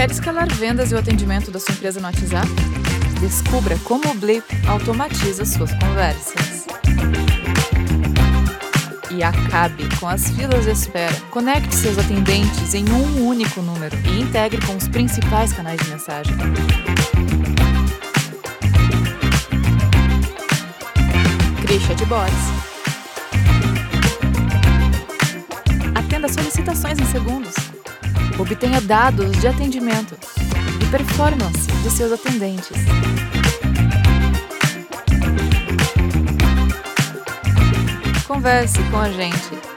Quer escalar vendas e o atendimento da sua empresa no WhatsApp? Descubra como o Blip automatiza suas conversas. E acabe com as filas de espera. Conecte seus atendentes em um único número e integre com os principais canais de mensagem. Crie chatbots. Atenda solicitações em segundos. Obtenha dados de atendimento e performance de seus atendentes. Converse com a gente.